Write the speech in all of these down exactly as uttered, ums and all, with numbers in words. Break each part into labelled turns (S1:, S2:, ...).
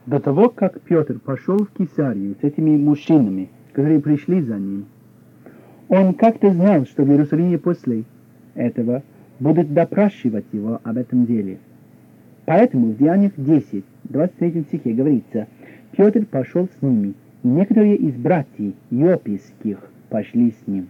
S1: До того, как Петр пошел в Кесарию с этими мужчинами, которые пришли за ним, он как-то знал, что в Иерусалиме после этого будут допрашивать его об этом деле. Поэтому в Деяниях десять, двадцать третьем стихе говорится: Петр пошел с ними, и некоторые из братьев Иопийских пошли с ним.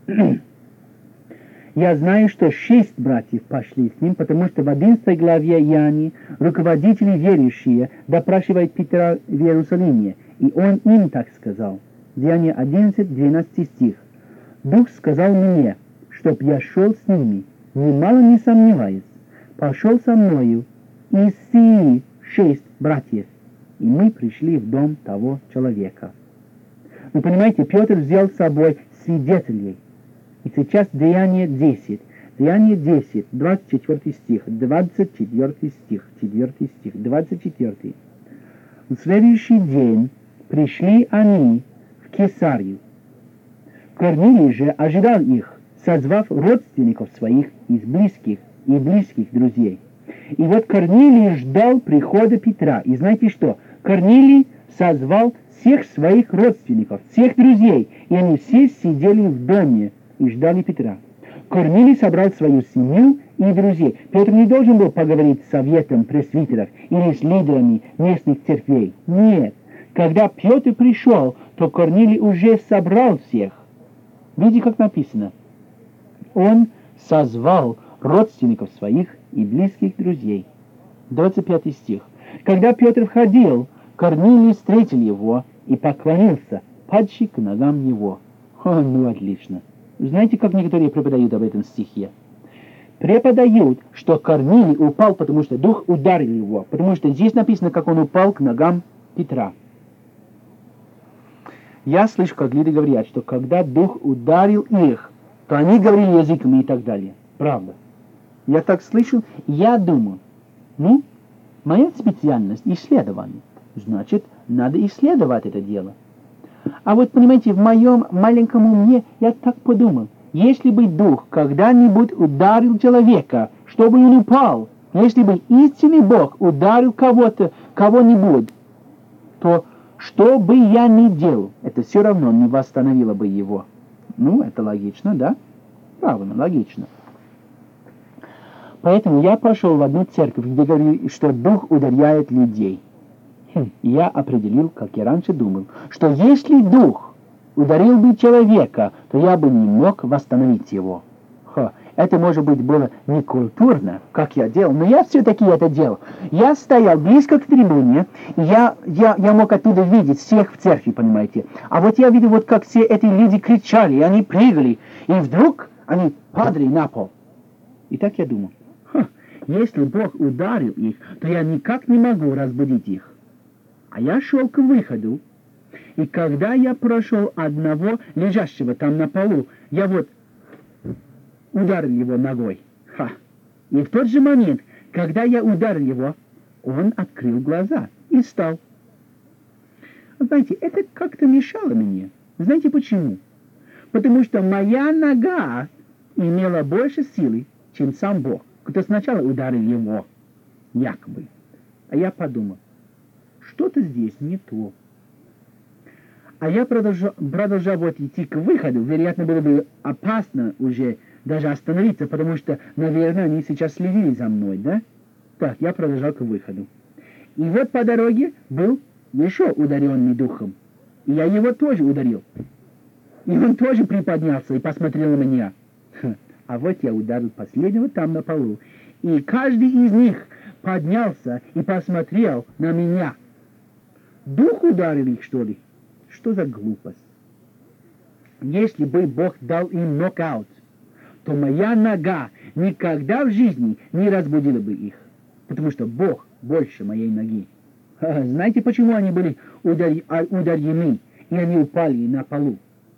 S1: Я знаю, что шесть братьев пошли с ним, потому что в одиннадцатой главе Иоанна руководители верующие допрашивают Петра в Иерусалиме, и он им так сказал. Деяния одиннадцать, двенадцатый стих. «Дух сказал мне, чтоб я шел с ними, немало не сомневаясь, пошел со мною и сии шесть братьев, и мы пришли в дом того человека». Вы понимаете, Петр взял с собой свидетелей. И сейчас Деяния десять. Деяния десять, двадцать четвёртый стих, двадцать четвёртый стих, четвёртый стих, двадцать четвёртый. В следующий день пришли они в Кесарию. Корнилий же ожидал их, созвав родственников своих из близких и близких друзей. И вот Корнилий ждал прихода Петра. И знаете что? Корнилий созвал всех своих родственников, всех друзей, и они все сидели в доме и ждали Петра. Корнилий собрал свою семью и друзей. Петр не должен был поговорить с советом пресвитеров или с лидерами местных церквей. Нет. Когда Петр пришел, то Корнилий уже собрал всех. Видите, как написано? Он созвал родственников своих и близких друзей. двадцать пятый стих. Когда Петр входил, Корнилий встретил его и поклонился, падший к ногам его. О, ну отлично. Знаете, как некоторые преподают об этом стихе? Преподают, что Корнилий упал, потому что дух ударил его, потому что здесь написано, как он упал к ногам Петра. Я слышу, как люди говорят, что когда дух ударил их, то они говорили языками и так далее. Правда. Я так слышу, я думаю, ну, моя специальность исследование. Значит, надо исследовать это дело. А вот, понимаете, в моем маленьком уме я так подумал, если бы дух когда-нибудь ударил человека, чтобы он упал, если бы истинный Бог ударил кого-то, кого-нибудь, то что бы я ни делал, это все равно не восстановило бы его. Ну, это логично, да? Правильно, логично. Поэтому я пошел в одну церковь, где говорили, что дух ударяет людей. Хм, я определил, как я раньше думал, что если дух ударил бы человека, то я бы не мог восстановить его. Ха, это, может быть, было не культурно, как я делал, но я все-таки это делал. Я стоял близко к трибуне, и я, я, я мог оттуда видеть всех в церкви, понимаете. А вот я видел, вот как все эти люди кричали, и они прыгали, и вдруг они падали на пол. И так я думал, ха, если Бог ударил их, то я никак не могу разбудить их. А я шел к выходу, и когда я прошел одного лежащего там на полу, я вот ударил его ногой. Ха! И в тот же момент, когда я ударил его, он открыл глаза и встал. Знаете, это как-то мешало мне. Знаете почему? Потому что моя нога имела больше силы, чем сам Бог, кто сначала ударил его, якобы. А я подумал, что-то здесь не то. А я продолжал, продолжал вот идти к выходу. Вероятно, было бы опасно уже даже остановиться, потому что, наверное, они сейчас следили за мной, да? Так, я продолжал к выходу. И вот по дороге был еще ударенный духом. И я его тоже ударил. И он тоже приподнялся и посмотрел на меня. А вот я ударил последнего там на полу. И каждый из них поднялся и посмотрел на меня. Дух ударил их, что ли? Что за глупость? Если бы Бог дал им нокаут, то моя нога никогда в жизни не разбудила бы их. Потому что Бог больше моей ноги. Знаете, почему они были ударены, и они упали на полу?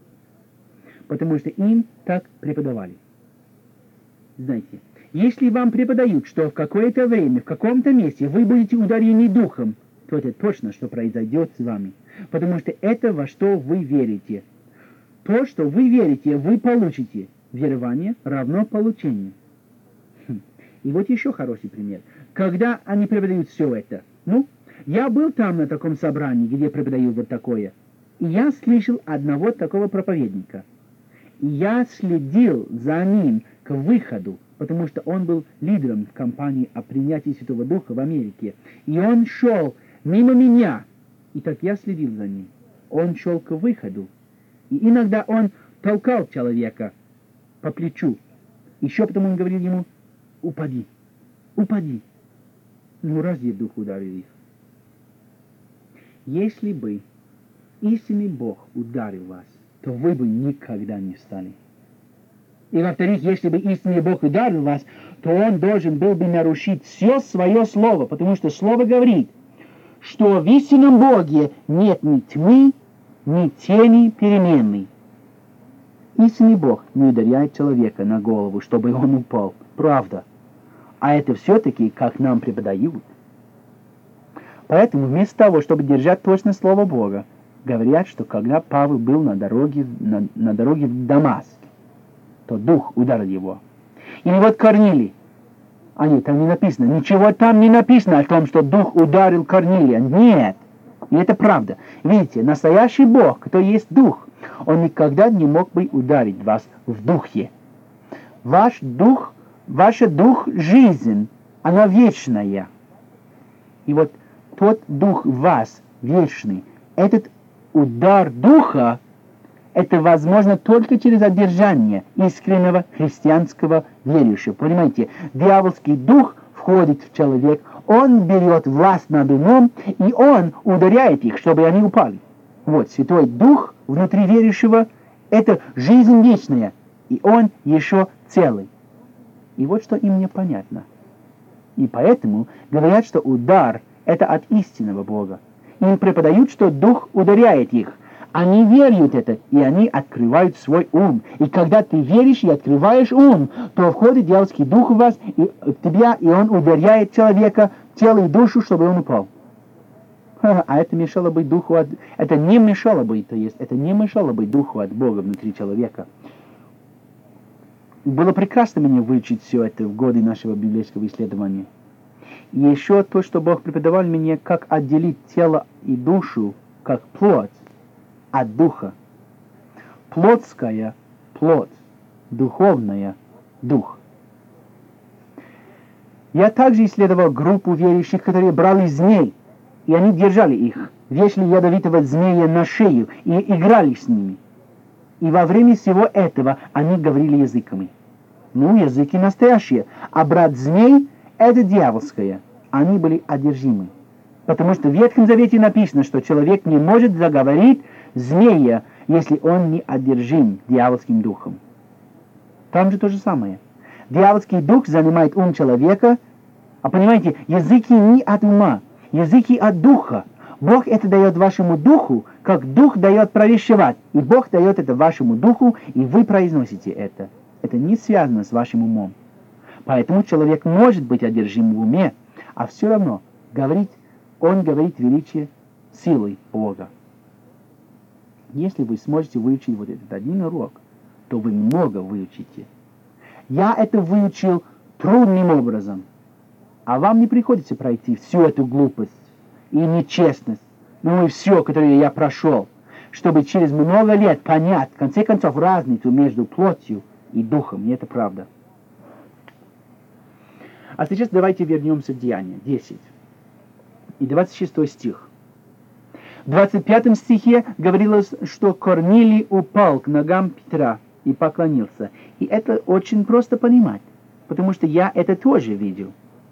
S1: Потому что им так преподавали. Знаете, если вам преподают, что в какое-то время, в каком-то месте вы будете ударены духом, то это точно, что произойдет с вами. Потому что это, во что вы верите. То, что вы верите, вы получите. Верование равно получению. Хм. И вот еще хороший пример. Когда они преподают все это, ну, Я был там на таком собрании, где преподают вот такое, и я слышал одного такого проповедника. И я следил за ним к выходу, потому что он был лидером в кампании о принятии Святого Духа в Америке. И он шел мимо меня, и так я следил за ним. Он шел к выходу, и иногда он толкал человека по плечу. Еще потом он говорил ему: упади, упади. Ну разве Дух ударил их? Если бы истинный Бог ударил вас, то вы бы никогда не встали. И во-вторых, если бы истинный Бог ударил вас, то Он должен был бы нарушить все свое слово, потому что слово говорит, что в истинном Боге нет ни тьмы, ни тени переменной. Истинный Бог не ударяет человека на голову, чтобы он упал. Правда. А это все-таки, как нам преподают. Поэтому вместо того, чтобы держать точно слово Бога, говорят, что когда Павел был на дороге, на, на дороге в Дамаск, то Дух ударил его. Или вот Корнилий. А нет, там не написано. Ничего там не написано о том, что Дух ударил Корнилия. Нет. И это правда. Видите, настоящий Бог, кто есть Дух, Он никогда не мог бы ударить вас в духе. Ваш Дух, ваша Дух жизнь, она вечная. И вот тот Дух в вас вечный, этот удар Духа, это возможно только через одержание искреннего христианского верующего. Понимаете, дьявольский дух входит в человека, он берет власть над умом, и он ударяет их, чтобы они упали. Вот, Святой Дух внутри верующего – это жизнь вечная, и он еще целый. И вот что им непонятно. И поэтому говорят, что удар – это от истинного Бога. Им преподают, что Дух ударяет их. Они верят это, и они открывают свой ум. И когда ты веришь и открываешь ум, то входит дьявольский дух в вас, и в тебя, и он ударяет человека в тело и душу, чтобы он упал. А это мешало бы духу от... Это не мешало бы, то есть, это не мешало бы духу от Бога внутри человека. Было прекрасно мне выучить все это в годы нашего библейского исследования. И еще то, что Бог преподавал мне, как отделить тело и душу, как плоть, от духа. Плотская – плоть, духовная – дух. Я также исследовал группу верующих, которые брали змей, и они держали их, вешали ядовитого змея на шею и играли с ними. И во время всего этого они говорили языками. Ну, языки настоящие, а брат змей – это дьявольское. Они были одержимы. Потому что в Ветхом Завете написано, что человек не может заговорить змея, если он не одержим дьявольским духом. Там же то же самое. Дьявольский дух занимает ум человека, а понимаете, языки не от ума, языки от духа. Бог это дает вашему духу, как дух дает провещевать, и Бог дает это вашему духу, и вы произносите это. Это не связано с вашим умом. Поэтому человек может быть одержим в уме, а все равно говорить, он говорит величие силой Бога. Если вы сможете выучить вот этот один урок, то вы много выучите. Я это выучил трудным образом, а вам не приходится пройти всю эту глупость и нечестность, ну и все, которое я прошел, чтобы через много лет понять, в конце концов, разницу между плотью и духом, и это правда. А сейчас давайте вернемся к Деяниям десять и двадцать шестой стих. В двадцать пятом стихе говорилось, что Корнилий упал к ногам Петра и поклонился. И это очень просто понимать, потому что я это тоже видел.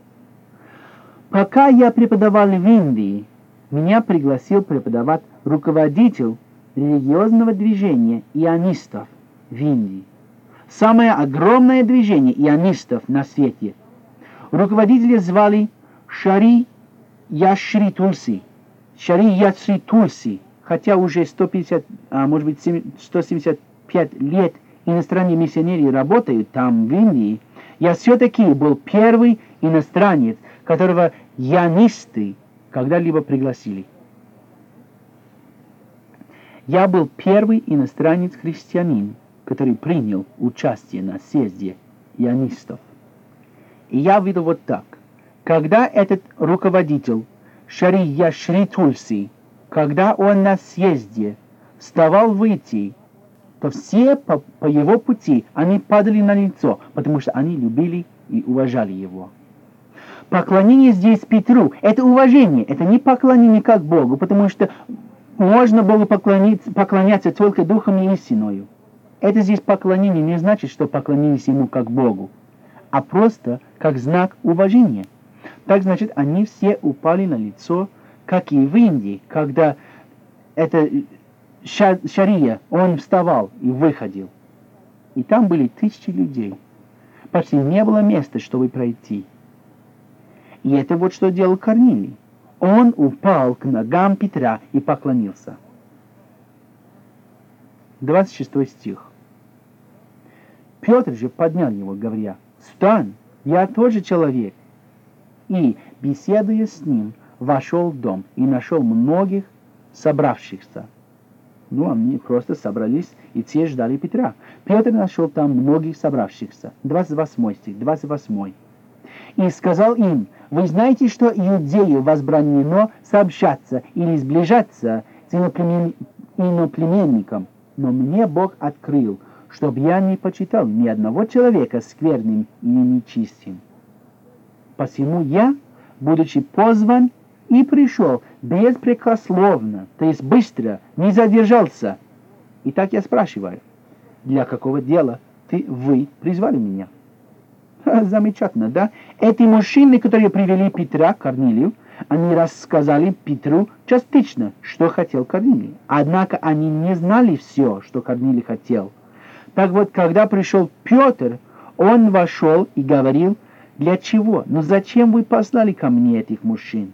S1: Пока я преподавал в Индии, меня пригласил преподавать руководитель религиозного движения ионистов в Индии. Самое огромное движение ионистов на свете. Руководителя звали Шари Яшри Тульси. Шари Яшри Тульси, хотя уже сто пятьдесят, а может быть сто семьдесят пять лет иностранные миссионеры работают там, в Индии, я все-таки был первый иностранец, которого ионисты когда-либо пригласили. Я был первый иностранец-христианин, который принял участие на съезде ионистов. И я видел вот так. Когда этот руководитель Шария Шри Тульси, когда он на съезде вставал выйти, то все по, по его пути они падали на лицо, потому что они любили и уважали его. Поклонение здесь Петру – это уважение, это не поклонение как Богу, потому что можно было поклониться, поклоняться только Духом и истиною. Это здесь поклонение не значит, что поклонились ему как Богу, а просто как знак уважения. Так значит, они все упали на лицо, как и в Индии, когда это шария, он вставал и выходил. И там были тысячи людей. Почти не было места, чтобы пройти. И это вот что делал Корнилий. Он упал к ногам Петра и поклонился. двадцать шестой стих. Петр же поднял его, говоря: «Встань, я тоже человек». И, беседуя с ним, вошел в дом и нашел многих собравшихся. Ну, они просто собрались, и те ждали Петра. Петр нашел там многих собравшихся. двадцать восьмой стих, двадцать восьмой. «И сказал им: вы знаете, что иудею возбранено сообщаться или сближаться с иноплемен... иноплеменником, но мне Бог открыл, чтобы я не почитал ни одного человека скверным или нечистым. Посему я, будучи позван, и пришел беспрекословно, то есть быстро, не задержался. Итак, я спрашиваю, для какого дела ты, вы призвали меня?» Замечательно, да? Эти мужчины, которые привели Петра к Корнилию, они рассказали Петру частично, что хотел Корнилий. Однако они не знали все, что Корнилий хотел. Так вот, когда пришел Петр, он вошел и говорил: для чего? Ну зачем вы послали ко мне этих мужчин?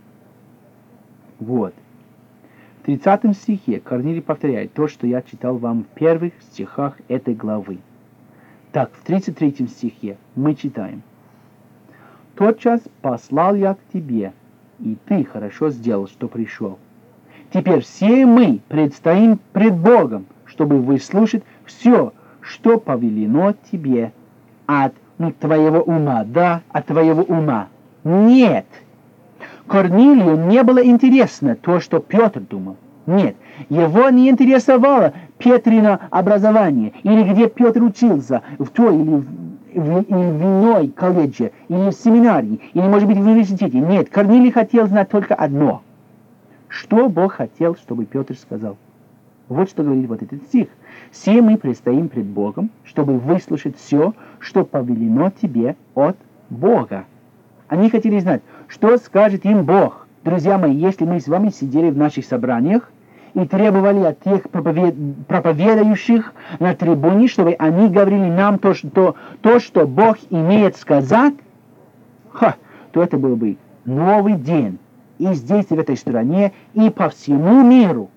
S1: Вот. В тридцатом стихе Корнилий повторяет то, что я читал вам в первых стихах этой главы. Так, в тридцать третьем стихе мы читаем: «Тотчас послал я к тебе, и ты хорошо сделал, что пришел. Теперь все мы предстоим пред Богом, чтобы выслушать все, что повелено тебе от ну, твоего ума». Да, от твоего ума. Нет. Корнилию не было интересно то, что Петр думал. Нет, его не интересовало Петрино образование, или где Петр учился, в той или в, в, или в иной колледже, или в семинарии, или, может быть, в университете. Нет, Корнилий хотел знать только одно. Что Бог хотел, чтобы Петр сказал? Вот что говорит вот этот стих. «Все мы предстоим пред Богом, чтобы выслушать все, что повелено тебе от Бога». Они хотели знать, что скажет им Бог. Друзья мои, если мы с вами сидели в наших собраниях и требовали от тех проповед... проповедающих на трибуне, чтобы они говорили нам то, что, то, что Бог имеет сказать, ха, то это был бы новый день и здесь, и в этой стране, и по всему миру.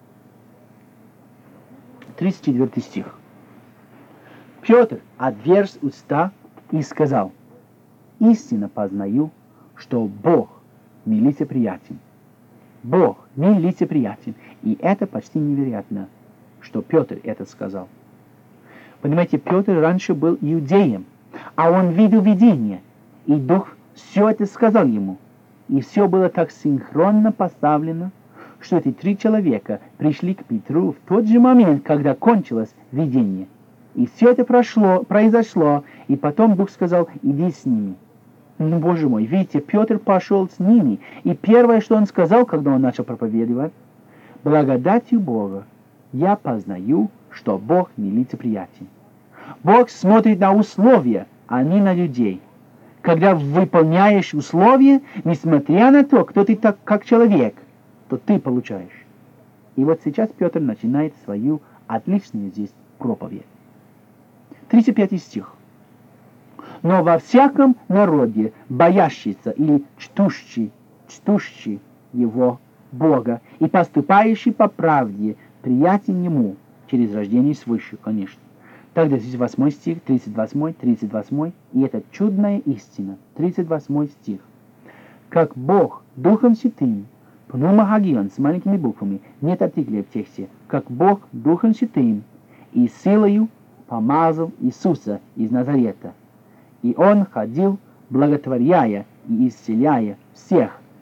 S1: тридцать четвёртый стих. Петр отверз уста и сказал: «Истинно познаю, что Бог нелицеприятен». Бог нелицеприятен. И это почти невероятно, что Петр это сказал. Понимаете, Петр раньше был иудеем, а он видел видение, и Дух все это сказал ему. И все было так синхронно поставлено, что эти три человека пришли к Петру в тот же момент, когда кончилось видение. И все это прошло, произошло, и потом Дух сказал: «Иди с ними». Ну, Боже мой, видите, Петр пошел с ними, и первое, что он сказал, когда он начал проповедовать: «Благодатью Бога я познаю, что Бог нелицеприятен». Бог смотрит на условия, а не на людей. Когда выполняешь условия, несмотря на то, кто ты так, как человек, то ты получаешь. И вот сейчас Петр начинает свою отличную здесь проповедь. тридцать пятый стих. «Но во всяком народе, боящийся или чтущий, чтущий его Бога и поступающий по правде, приятен ему через рождение свыше», конечно. Тогда здесь восьмой стих, тридцать восьмой, тридцать восьмой, и это чудная истина, тридцать восьмой стих. «Как Бог Духом Святым», пнумахагион с маленькими буквами, нет артикля в тексте, «как Бог Духом Святым и силою помазал Иисуса из Назарета. И он ходил, благотворяя и исцеляя всех,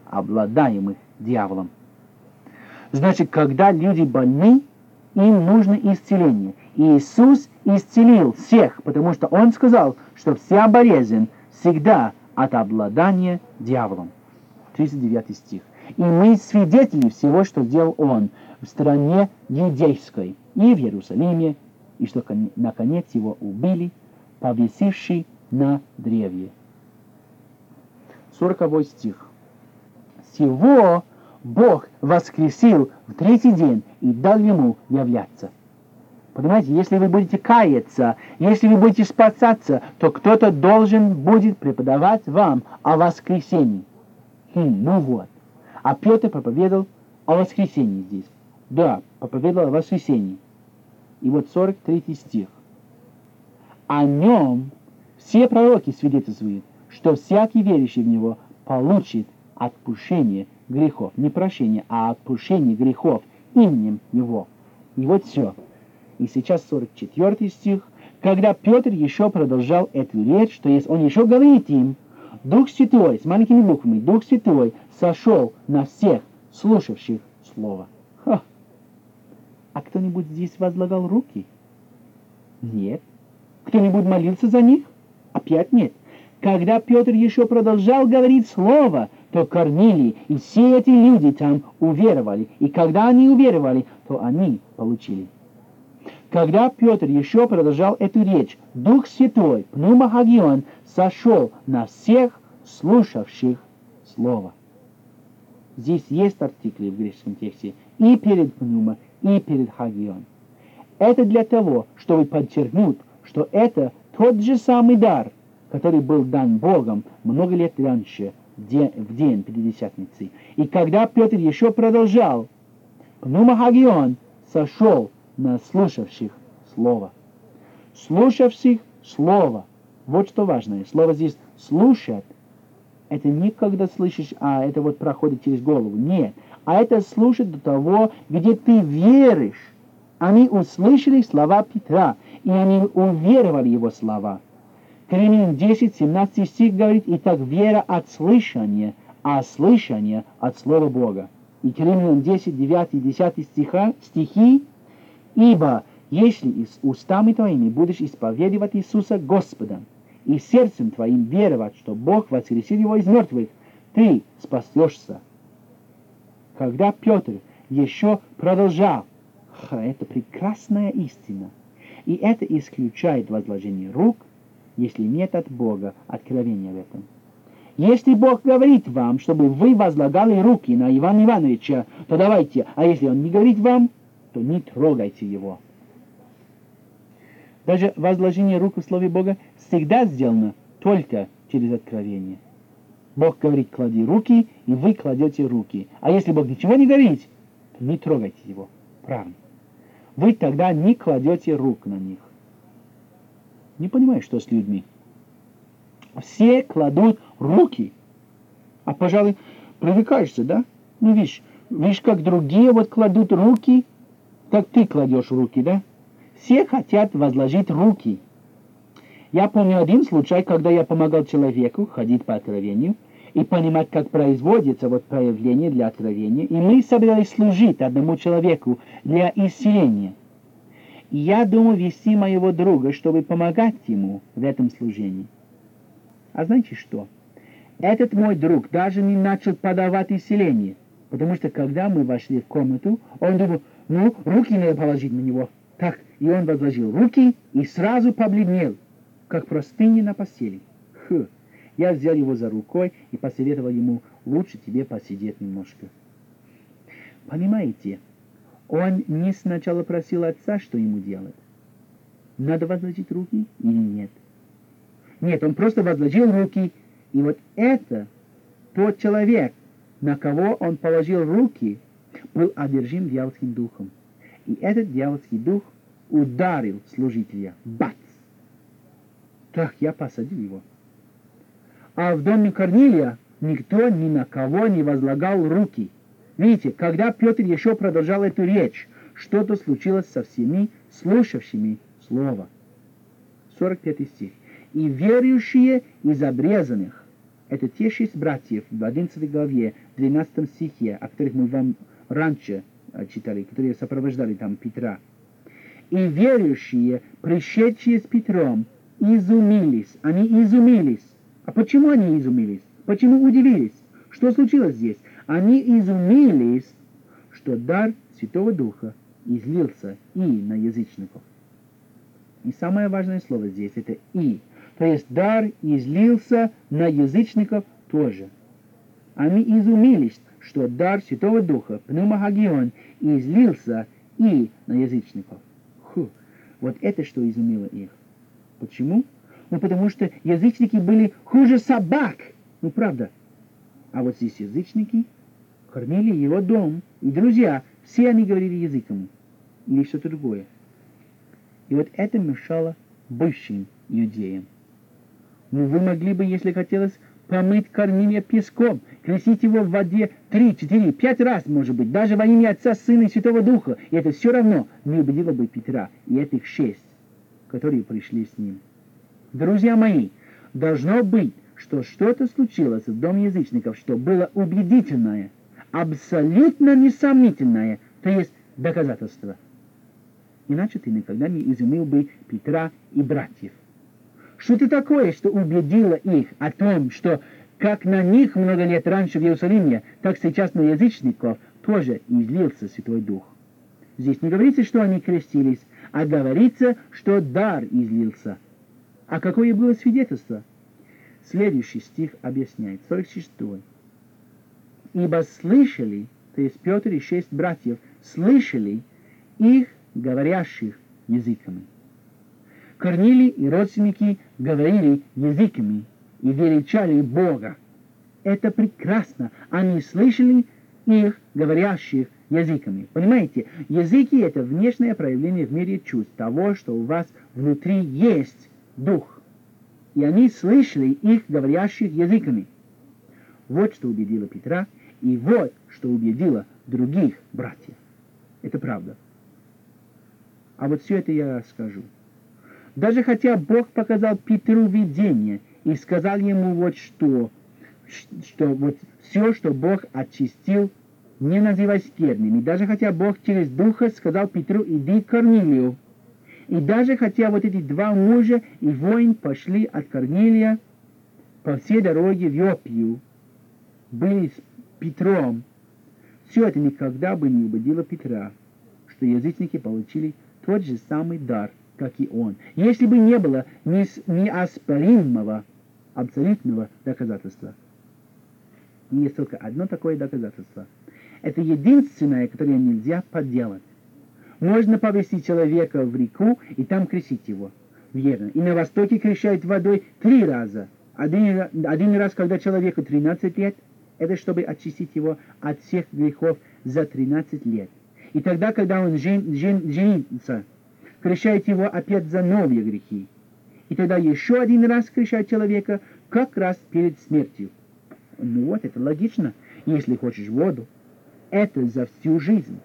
S1: обладаемых дьяволом. Значит, когда люди больны, им нужно исцеление. И Иисус исцелил всех, потому что Он сказал, что вся болезнь всегда от обладания дьяволом. тридцать девятый стих. И мы свидетели всего, что сделал Он в стране Иудейской и в Иерусалиме, и что, наконец, Его убили, повесивший на древе. сороковой стих. Всего Бог воскресил в третий день и дал Ему являться. Понимаете, если вы будете каяться, если вы будете спасаться, то кто-то должен будет преподавать вам о воскресении. Хм, ну вот. А Петр проповедовал о воскресении здесь. Да, проповедовал о воскресении. И вот сорок третий стих. О нем все пророки свидетельствуют, что всякий верующий в него получит отпущение грехов. Не прощение, а отпущение грехов именем его. И вот все. И сейчас сорок четвёртый стих. Когда Петр еще продолжал эту речь, что есть он еще говорит им, Дух Святой, с маленькими буквами, Дух Святой сошел на всех слушавших Слово. Ха. А кто-нибудь здесь возлагал руки? Нет. Кто-нибудь молился за них? Опять нет. Когда Петр еще продолжал говорить Слово, то Корнилий и все эти люди там уверовали. И когда они уверовали, то они получили. Когда Петр еще продолжал эту речь, Дух Святой, пнеумахагион, сошел на всех слушавших Слово. Здесь есть артикли в греческом тексте и перед пнeuма, и перед хагион. Это для того, чтобы подчеркнуть, что это тот же самый дар, который был дан Богом много лет раньше, в день Пятидесятницы. И когда Петр еще продолжал, пнеумахагион сошел на слушавших Слово. Слушавших Слово. Вот что важное. Слово здесь «слушать». Это не когда слышишь, а это вот проходит через голову. Нет. А это слушать до того, где ты веришь. Они услышали слова Петра, и они уверовали его слова. Римлянам десять, семнадцатый стих говорит, «Итак, вера от слышания, а слышание от Слова Бога». И Римлянам десять, девять и десять стиха, стихи, «Ибо если и с устами твоими будешь исповедовать Иисуса Господом, и сердцем твоим веровать, что Бог воскресил его из мертвых, ты спасешься». Когда Петр еще продолжал, это прекрасная истина, и это исключает возложение рук, если нет от Бога откровения в этом. Если Бог говорит вам, чтобы вы возлагали руки на Ивана Ивановича, то давайте, а если Он не говорит вам, то не трогайте его. Даже возложение рук в Слове Бога всегда сделано только через откровение. Бог говорит, клади руки, и вы кладете руки. А если Бог ничего не говорит, то не трогайте его. Правильно. Вы тогда не кладете рук на них. Не понимаю, что с людьми. Все кладут руки. А, пожалуй, привыкаешься, да? Ну, видишь, видишь, как другие вот кладут руки, так ты кладешь руки, да? Все хотят возложить руки. Я помню один случай, когда я помогал человеку ходить по откровению и понимать, как производится вот проявление для откровения, и мы собирались служить одному человеку для исцеления. И я думал вести моего друга, чтобы помогать ему в этом служении. А знаете что? Этот мой друг даже не начал подавать исцеление, потому что когда мы вошли в комнату, он думал, ну, руки надо положить на него. Так, и он возложил руки и сразу побледнел, как простыня на постели. Хм. Я взял его за рукой и посоветовал ему, лучше тебе посидеть немножко. Понимаете, он не сначала просил отца, что ему делать. Надо возложить руки или нет? Нет, он просто возложил руки, и вот это тот человек, на кого он положил руки, был одержим дьявольским духом. И этот дьявольский дух ударил служителя. Бац! Так, я посадил его. А в доме Корнилия никто ни на кого не возлагал руки. Видите, когда Петр еще продолжал эту речь, что-то случилось со всеми слушавшими Слово. сорок пятый стих. «И верующие из обрезанных, это те шесть братьев в одиннадцатой главе, тринадцатом стихе, о которых мы вам раньше читали, которые сопровождали там Петра. «И верующие, пришедшие с Петром, изумились». Они изумились. А почему они изумились? Почему удивились? Что случилось здесь? Они изумились, что дар Святого Духа излился и на язычников. И самое важное слово здесь это «и». То есть дар излился на язычников тоже. Они изумились, что дар Святого Духа, пневмахагион, излился и на язычников. Фу, вот это что изумило их. Почему? Ну, потому что язычники были хуже собак. Ну, правда. А вот здесь язычники кормили его дом, и друзья, все они говорили языками. Или что-то другое. И вот это мешало бывшим иудеям. Ну, вы могли бы, если хотелось, помыть Корнилия песком, крестить его в воде три, четыре, пять раз, может быть, даже во имя Отца, Сына и Святого Духа. И это все равно не убедило бы Петра и этих шесть, которые пришли с ним. Друзья мои, должно быть, что что-то случилось в доме язычников, что было убедительное, абсолютно несомнительное, то есть доказательство. Иначе ты никогда не изумил бы Петра и братьев. Что-то такое, что убедило их о том, что как на них много лет раньше в Иерусалиме, так сейчас на язычников тоже излился Святой Дух. Здесь не говорится, что они крестились, а говорится, что дар излился. А какое было свидетельство? Следующий стих объясняет, сорок шестой. «Ибо слышали, то есть Петр и шесть братьев, слышали их, говорящих языками». Корнилий и родственники говорили языками и величали Бога. Это прекрасно. Они слышали их, говорящих языками. Понимаете, языки — это внешнее проявление в мире чувств, того, что у вас внутри есть Дух. И они слышали их, говорящих языками. Вот что убедило Петра, и вот что убедило других братьев. Это правда. А вот все это я расскажу. Даже хотя Бог показал Петру видение и сказал ему вот что, что вот все, что Бог очистил, не называй скверным. И даже хотя Бог через Духа сказал Петру, иди к Корнилию. И даже хотя вот эти два мужа и воин пошли от Корнилия по всей дороге в Иопию, были с Петром, все это никогда бы не убедило Петра, что язычники получили тот же самый дар, как и он, если бы не было неоспоримого, абсолютного доказательства. И есть только одно такое доказательство. Это единственное, которое нельзя подделать. Можно повести человека в реку и там крестить его. Верно. И на Востоке крещают водой три раза. Один, один раз, когда человеку тринадцать лет, это чтобы очистить его от всех грехов за тринадцать лет. И тогда, когда он жен, жен, женится, крещает его опять за новые грехи. И тогда еще один раз крещает человека как раз перед смертью. Ну вот, это логично. Если хочешь воду, это за всю жизнь.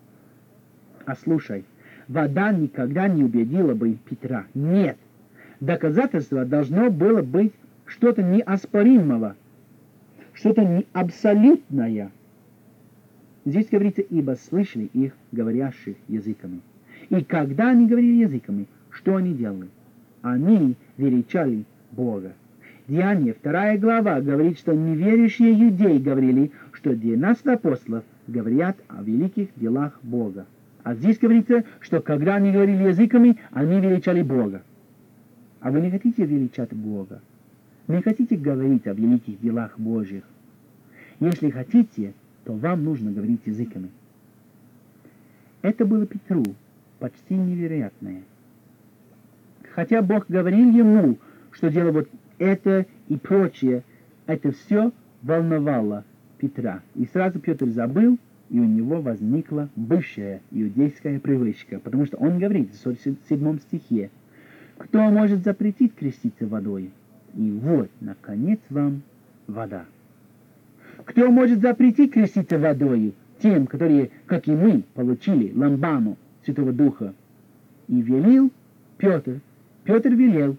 S1: А слушай, вода никогда не убедила бы Петра. Нет. Доказательство должно было быть что-то неоспоримого, что-то не абсолютное. Здесь говорится, ибо слышали их, говорящих языками. И когда они говорили языками, что они делали? Они величали Бога. Деяние, вторая глава, говорит, что неверующие иудеи говорили, что двенадцать апостолов говорят о великих делах Бога. А здесь говорится, что когда они говорили языками, они величали Бога. А вы не хотите величать Бога? Не хотите говорить о великих делах Божьих? Если хотите, то вам нужно говорить языками. Это было Петру почти невероятное. Хотя Бог говорил ему, что дело вот это и прочее, это все волновало Петра. И сразу Петр забыл, и у него возникла бывшая иудейская привычка, потому что он говорит в сорок седьмом стихе, кто может запретить креститься водой? И вот, наконец, вам вода. Кто может запретить креститься водой? Тем, которые, как и мы, получили ламбану Святого Духа. И велел Петр, Петр велел,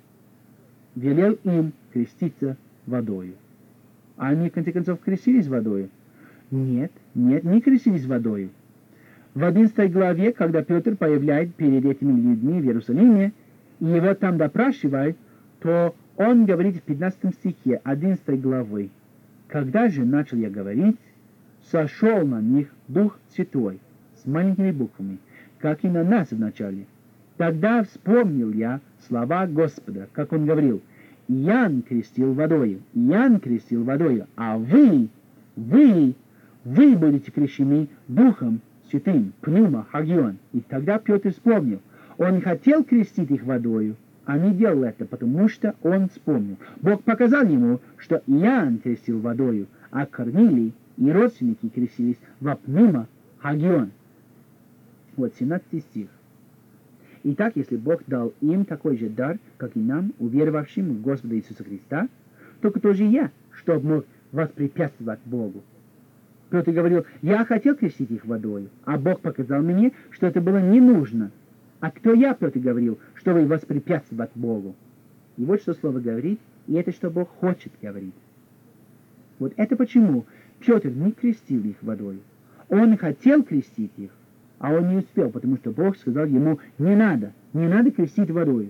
S1: велел им креститься водою. А они, в конце концов, крестились водою. Нет, нет, не крестились водою. В одиннадцатой главе, когда Петр появляется перед этими людьми в Иерусалиме, и его там допрашивают, то он говорит в пятнадцатом стихе одиннадцатой главы: «Когда же начал я говорить, сошел на них Дух Святой», с маленькими буквами, как и на нас вначале. Тогда вспомнил я слова Господа, как он говорил: «Иоанн крестил водою, Иоанн крестил водою, а вы, вы, вы будете крещены Духом Святым, пнума, хагион». И тогда Петр вспомнил. Он хотел крестить их водою, а не делал это, потому что он вспомнил. Бог показал ему, что Иоанн крестил водою, а Корнилий и родственники крестились во пнума, хагион. Вот семнадцатый стих. Итак, если Бог дал им такой же дар, как и нам, уверовавшим в Господа Иисуса Христа, то кто же я, чтобы мог воспрепятствовать Богу? Петр говорил: «Я хотел крестить их водою, а Бог показал мне, что это было не нужно. А кто я, Петр говорил, чтобы воспрепятствовать Богу?» И вот что слово говорит, и это что Бог хочет говорить. Вот это почему Петр не крестил их водою. Он хотел крестить их, а он не успел, потому что Бог сказал ему: не надо, не надо крестить водою.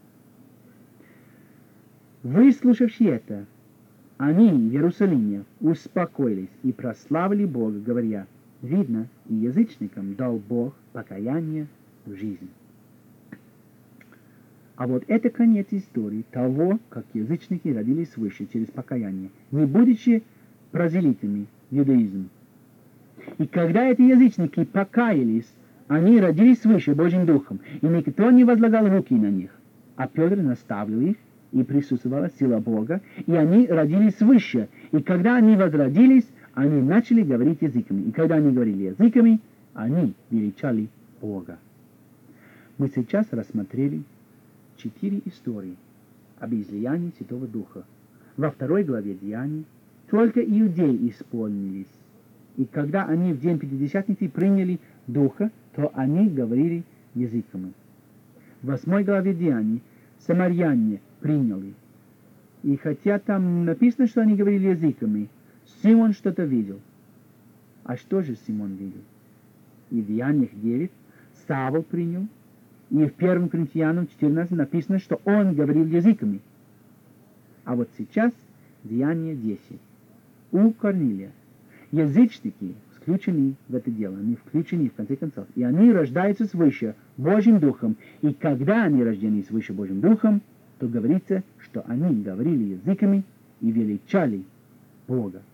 S1: Выслушавши это, они в Иерусалиме успокоились и прославили Бога, говоря: видно, и язычникам дал Бог покаяние в жизни. А вот это конец истории того, как язычники родились свыше через покаяние, не будучи прозелитами в иудаизм. И когда эти язычники покаялись, они родились свыше Божьим Духом, и никто не возлагал руки на них. А Петр наставил их, и присутствовала сила Бога, и они родились свыше. И когда они возродились, они начали говорить языками. И когда они говорили языками, они величали Бога. Мы сейчас рассмотрели четыре истории об излиянии Святого Духа. Во второй главе Деяний только иудеи исполнились. И когда они в день Пятидесятницы приняли Духа, то они говорили языками. В восьмой главе Деяний самаряне приняли. И хотя там написано, что они говорили языками, Симон что-то видел. А что же Симон видел? И в Деяниях девять Савл принял, и в первом Коринфянам четырнадцать написано, что он говорил языками. А вот сейчас Деяние десять. У Корнилия язычники включены в это дело, они включены в конце концов, и они рождаются свыше Божьим Духом, и когда они рождены свыше Божьим Духом, то говорится, что они говорили языками и величали Бога.